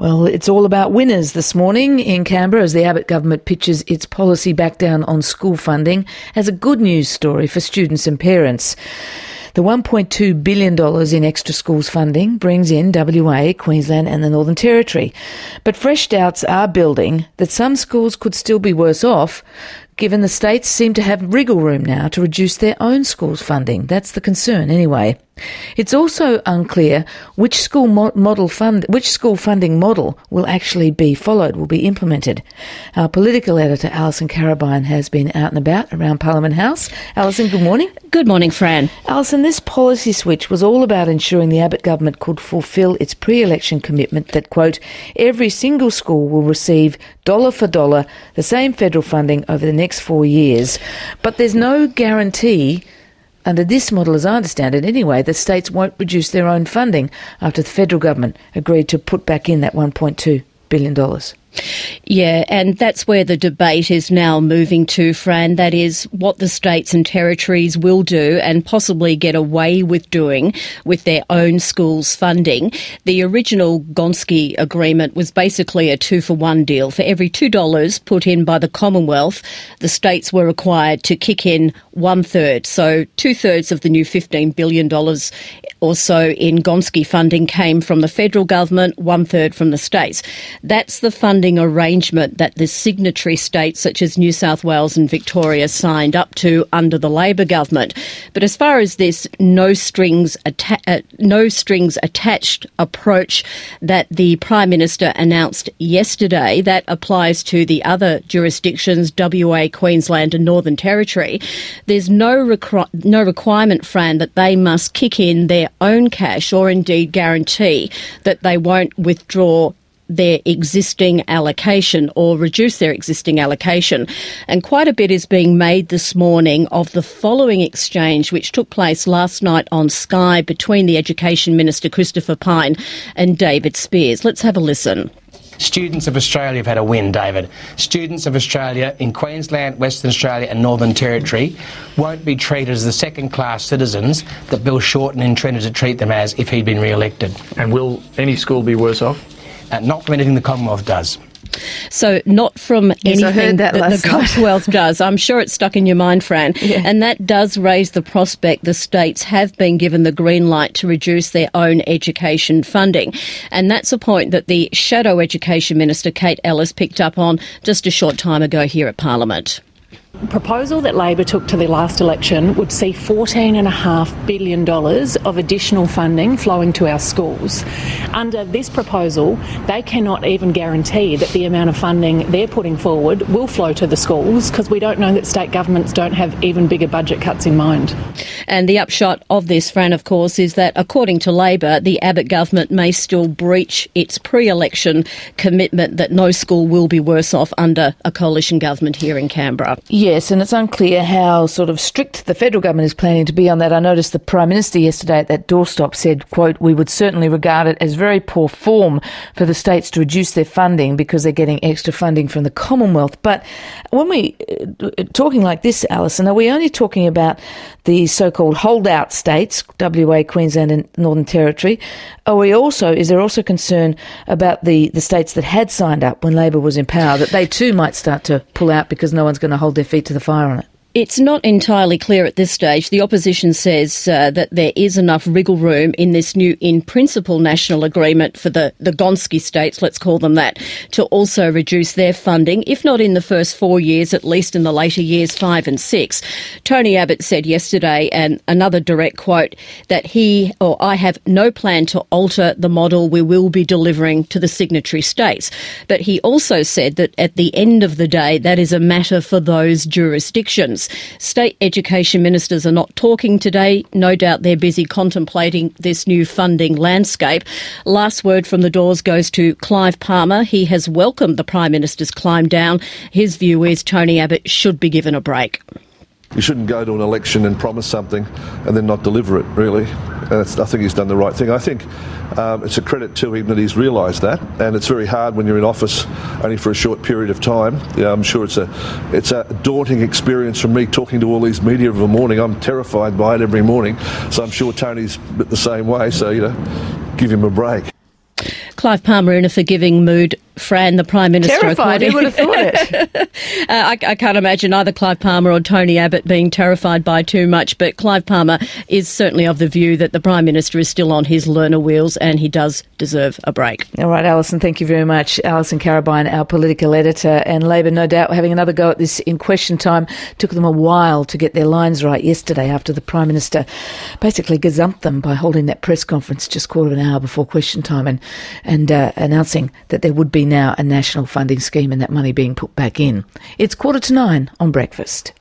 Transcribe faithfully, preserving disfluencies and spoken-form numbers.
Well, it's all about winners this morning in Canberra as the Abbott government pitches its policy back down on school funding as a good news story for students and parents. The one point two billion dollars in extra schools funding brings in W A, Queensland and the Northern Territory. But fresh doubts are building that some schools could still be worse off, given the states seem to have wriggle room now to reduce their own schools funding. That's the concern anyway. It's also unclear which school mo- model fund, which school funding model will actually be followed, will be implemented. Our political editor, Alison Carabine, has been out and about around Parliament House. Alison, good morning. Good morning, Fran. Alison, this policy switch was all about ensuring the Abbott government could fulfil its pre-election commitment that, quote, every single school will receive dollar for dollar the same federal funding over the next four years. But there's no guarantee under this model, as I understand it anyway, that states won't reduce their own funding after the federal government agreed to put back in that one point two billion dollars. Yeah, and that's where the debate is now moving to, Fran. That is what the states and territories will do and possibly get away with doing with their own schools funding. The original Gonski agreement was basically a two-for-one deal. For every two dollars put in by the Commonwealth, the states were required to kick in one-third. So two-thirds of the new fifteen billion dollars or so in Gonski funding came from the federal government, one-third from the states. That's the funding arrangement that the signatory states such as New South Wales and Victoria signed up to under the Labor government. But as far as this no strings atta- uh, no strings attached approach that the Prime Minister announced yesterday, that applies to the other jurisdictions, W A, Queensland and Northern Territory. There's no requ- no requirement, Fran, that they must kick in their own cash or indeed guarantee that they won't withdraw their existing allocation or reduce their existing allocation. And quite a bit is being made this morning of the following exchange, which took place last night on Sky between the Education Minister Christopher Pyne and David Speers. Let's have a listen. Students of Australia have had a win, David. Students of Australia in Queensland, Western Australia and Northern Territory won't be treated as the second-class citizens that Bill Shorten intended to treat them as if he'd been re-elected. And will any school be worse off? Uh, not from anything the Commonwealth does. So not from yes, anything I heard that, that the Commonwealth does. I'm sure it's stuck in your mind, Fran. Yeah. And that does raise the prospect the states have been given the green light to reduce their own education funding. And that's a point that the Shadow Education Minister, Kate Ellis, picked up on just a short time ago here at Parliament. The proposal that Labor took to the last election would see fourteen point five billion dollars of additional funding flowing to our schools. Under this proposal, they cannot even guarantee that the amount of funding they're putting forward will flow to the schools because we don't know that state governments don't have even bigger budget cuts in mind. And the upshot of this, Fran, of course, is that according to Labor, the Abbott government may still breach its pre-election commitment that no school will be worse off under a coalition government here in Canberra. Yes, and it's unclear how sort of strict the federal government is planning to be on that. I noticed the Prime Minister yesterday at that doorstop said, quote, we would certainly regard it as very poor form for the states to reduce their funding because they're getting extra funding from the Commonwealth. But when we uh, talking like this, Alison, are we only talking about the so-called holdout states, W A, Queensland and Northern Territory? Are we also, is there also concern about the, the states that had signed up when Labor was in power, that they too might start to pull out because no one's going to hold their feet to the fire on it? It's not entirely clear at this stage. The opposition says uh, that there is enough wriggle room in this new in-principle national agreement for the, the Gonski states, let's call them that, to also reduce their funding, if not in the first four years, at least in the later years five and six. Tony Abbott said yesterday, and another direct quote, that he or I have no plan to alter the model we will be delivering to the signatory states. But he also said that at the end of the day, that is a matter for those jurisdictions. State education ministers are not talking today. No doubt they're busy contemplating this new funding landscape. Last word from the doors goes to Clive Palmer. He has welcomed the Prime Minister's climb down. His view is Tony Abbott should be given a break. You shouldn't go to an election and promise something and then not deliver it, really. And it's, I think he's done the right thing. I think um, it's a credit to him that he's realised that, and it's very hard when you're in office only for a short period of time. Yeah, I'm sure it's a it's a daunting experience for me talking to all these media of a morning. I'm terrified by it every morning, so I'm sure Tony's the same way, so, you know, give him a break. Clive Palmer in a forgiving mood. Fran, the Prime Minister, terrified. Who would have thought it? uh, I, I can't imagine either Clive Palmer or Tony Abbott being terrified by too much, but Clive Palmer is certainly of the view that the Prime Minister is still on his learner wheels and he does deserve a break. All right, Alison, thank you very much. Alison Carabine, our political editor, and Labor no doubt having another go at this in Question Time. Took them a while to get their lines right yesterday after the Prime Minister basically gazumped them by holding that press conference just quarter of an hour before Question Time and, and uh, announcing that there would be now a national funding scheme and that money being put back in. It's quarter to nine on Breakfast.